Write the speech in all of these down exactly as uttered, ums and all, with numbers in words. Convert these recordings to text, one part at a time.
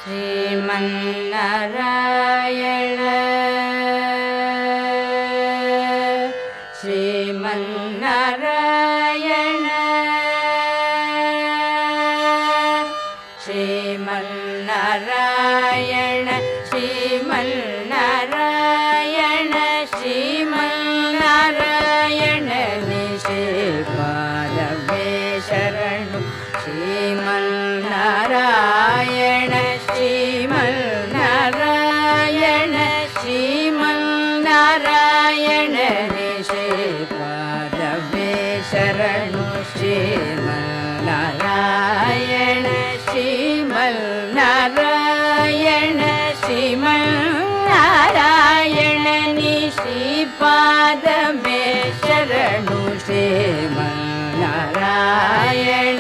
ಶ್ರೀಮನ್ನಾರಾಯಣ ಶ್ರೀಮನ್ನಾರಾಯಣ ಶ್ರೀಮನ್ನಾರಾಯಣ ಶ್ರೀಮನ್ನಾರಾಯಣ ಶ್ರೀಮನ್ನಾರಾಯಣ ನಿಶ್ರೀಪಾದವೇ ಶರಣು ಶ್ರೀಮನ್ನಾರಾಯಣ ಶ್ರೀಮನ್ನಾರಾಯಣ ಶ್ರೀಮನ್ನಾರಾಯಣ ನಿಶ್ರೀಪಾದವೇ ಶರಣು ಶ್ರೀಮನ್ನಾರಾಯಣ ಶ್ರೀಮನ್ನಾರಾಯಣ ಶ್ರೀಮನ್ನಾರಾಯಣ ನಿಶ್ರೀಪಾದವೇ ಶರಣು ಶ್ರೀಮನ್ನಾರಾಯಣ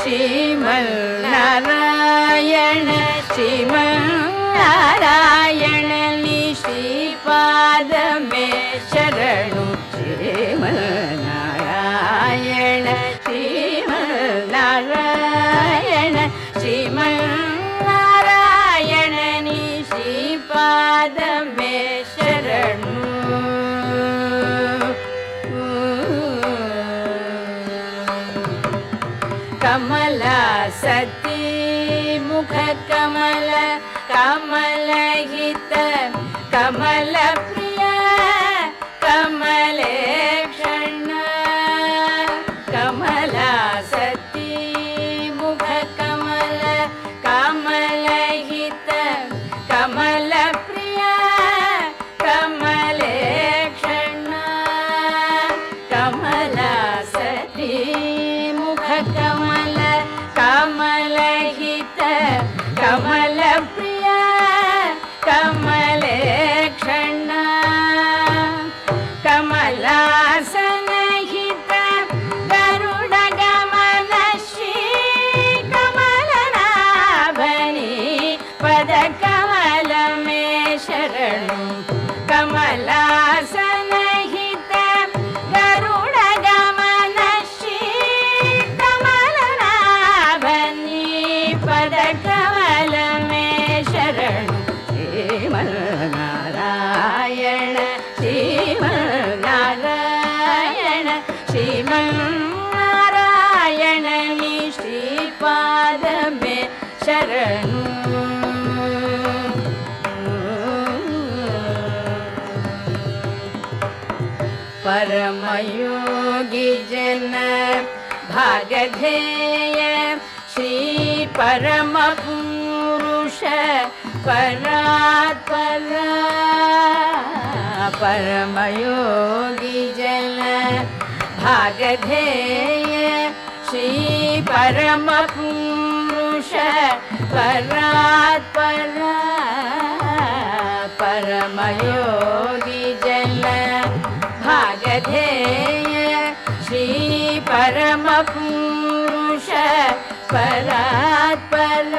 ಶ್ರೀಮನ್ನಾರಾಯಣ ಶ್ರೀಮನ್ನಾರಾಯಣ ನಿಶ್ರೀಪಾದವೇ ಶರಣು ಶ್ರೀಮನ್ನಾರಾಯಣ ಶ್ರೀಮನ್ನಾರಾಯಣ ಶ್ರೀಮನ್ನಾರಾಯಣ ನಿಶ್ರೀಪಾದವೇ ಶರಣು ಕಮಲ ಸತಿ ಮುಖ ಕಮಲ ಕಮಲಹಿತ ಕಮಲ ಪ್ರಿಯ ಕಮಲೇಕ್ಷಣ ಕಮಲ ಸತಿ ಮುಖ ಕಮಲ ಕಮಲಹಿತ ಕಮಲ ಪ್ರಿಯ ಕಮಲೇಕ್ಷಣ ಕಮಲ ಸತಿ ಮುಖ ಕಮಲ ಕಮಲಹಿತ ಕಮಲ ಪ್ರಿಯ ಕಮಲೇಕ್ಷಣ ಕಮಲಾಸನಹಿತ ಗರುಡ ಗಮನ ಶ್ರೀ ಕಮಲನಾಭನಿ ಪದ ಕಮಲ ಮೇ ಶರಣು ಕಮಲಾಸನಹಿತ ಗರುಡ ಗಮನ ಶ್ರೀ ಕಮಲನಾಭನಿ ಪದ ಕಮಲ ಮೇ ಶರಣು ಶ್ರೀಮನ್ನಾರಾಯಣ ಶ್ರೀಮನ್ನಾರಾಯಣ ಶ್ರೀಮನ್ನಾರಾಯಣ ನಿಶ್ರೀಪಾದವೇ ಶರಣು ಪರಮಯೋಗಿ ಜನ ಭಾಗಧೇಯ ಶ್ರೀ ಪರಮ ಪುರುಷ ಪರಾತ್ಪರ ಪರಮಯೋಗಿ ಜನ ಭಾಗಧೇಯ ಶ್ರೀ ಪರಮ ಪುರುಷ ಪರಾತ್ಪರ ಪರಮಯೋಗಿ ಜನ ಭಾಗಧೇಯ ಶ್ರೀ ಪರಮ ಪುರುಷ ಪರಾತ್ಪರ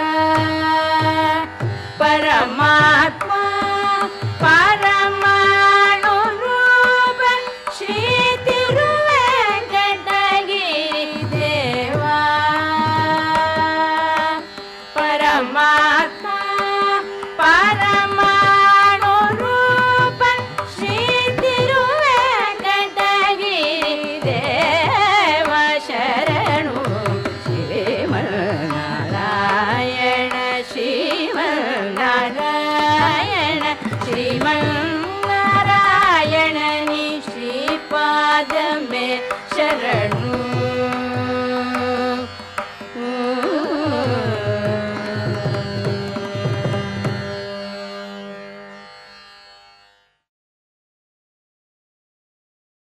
ಪರಮಾತ್ಮ ಪರಮಾಣು ರೂಪ ಶ್ರೀ ತಿರುವೆಂಕಟಗಿರಿ ದೇವಾ ಪರಮಾತ್ಮ ಪರಮಾಣು ರೂಪ ಶ್ರೀ ತಿರುವೆಂಕಟಗಿರಿ ದೇವ ಶರಣು ಶ್ರೀಮನ್ನಾರಾಯಣ ಶ್ರೀಮನ್ನಾರಾಯಣ ಶ್ರೀಮನ್ನಾರಾಯಣ ನಿಶ್ರೀಪಾದವೇ ಶರಣು